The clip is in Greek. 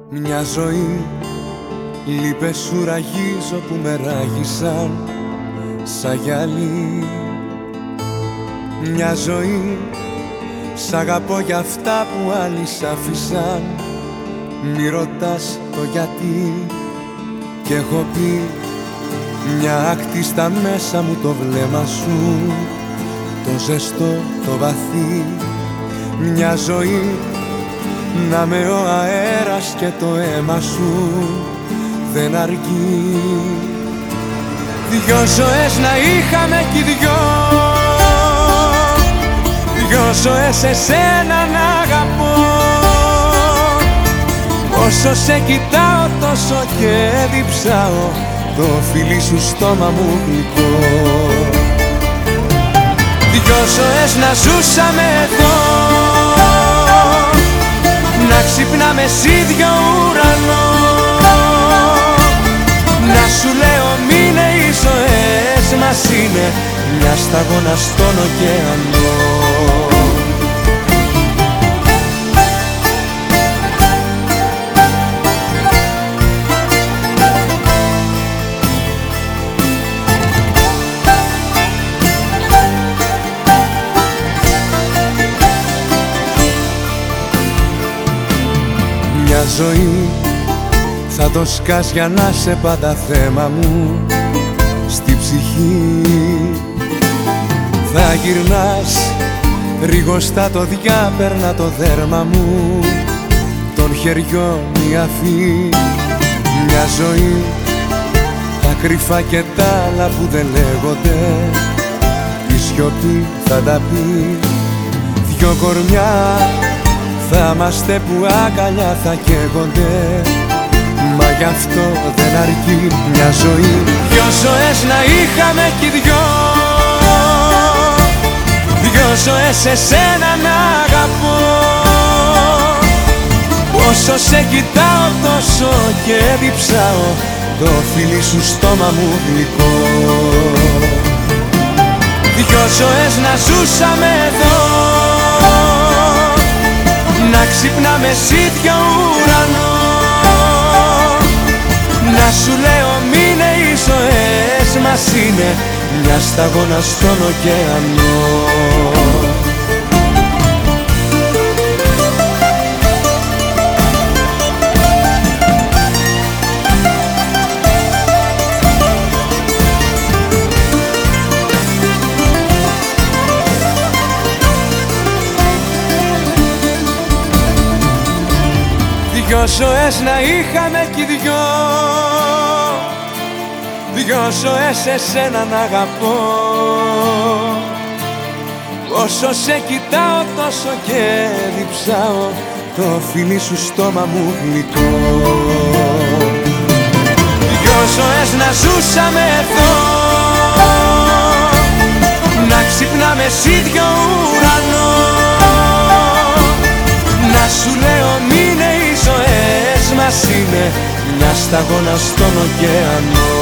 Μια ζωή λύπες σου ραγίζω που με ράγισαν σαν γυαλί. Μια ζωή σ' αγαπώ για αυτά που άλλοι σ' άφησαν. Μη ρωτάς το γιατί. Κι έχω πει μια άκτη στα μέσα μου το βλέμμα σου, το ζεστό, το βαθύ. Μια ζωή να με ο αέρας και το αίμα σου δεν αρκεί. Δυο ζωές να είχαμε κι δυο, δυο ζωές εσένα να αγαπώ. Όσο σε κοιτάω τόσο και διψάω, το φιλί σου στόμα μου γλυκό. Δυο ζωές να ζούσαμε εδώ, να ξυπνάμε σ' ίδιο ουρανό. Να σου λέω μείνε οι ζωές μας είναι μια σταγόνα στον ωκεανό. Μια ζωή θα το σκάς για να σε πάντα θέμα μου στη ψυχή. Θα γυρνάς ρίγοστα το διάπερνα το δέρμα μου των χεριών η αφή. Μια ζωή τα κρυφά και τα άλλα που δεν λέγονται, η σιωπή θα τα πει. Δυο κορμιά θα είμαστε που αγκαλιά θα καίγονται, μα γι' αυτό δεν αρκεί μια ζωή. Δυο ζωές να είχαμε κι δυο, δυο ζωές εσένα να αγαπώ. Όσο σε κοιτάω τόσο και διψάω, το φιλί σου στόμα μου γλυκό. Δυο ζωές να ζούσαμε εδώ, να ξυπνάμε σ' ίδιο ουρανό. Να σου λέω μείνε οι ζωές μας είναι μια σταγόνα στον ωκεανό. Δυο ζωές να είχαμε κι δυο, δυο ζωές εσένα να αγαπώ. Όσο σε κοιτάω τόσο και διψάω, το φιλί σου στόμα μου γλυκό. Δυο ζωές να ζούσαμε εδώ, να ξυπνάμε σ' ίδιο ουρανό. Να σου λέω μείνε οι ζωές μας είναι μια σταγόνα στον ωκεανό.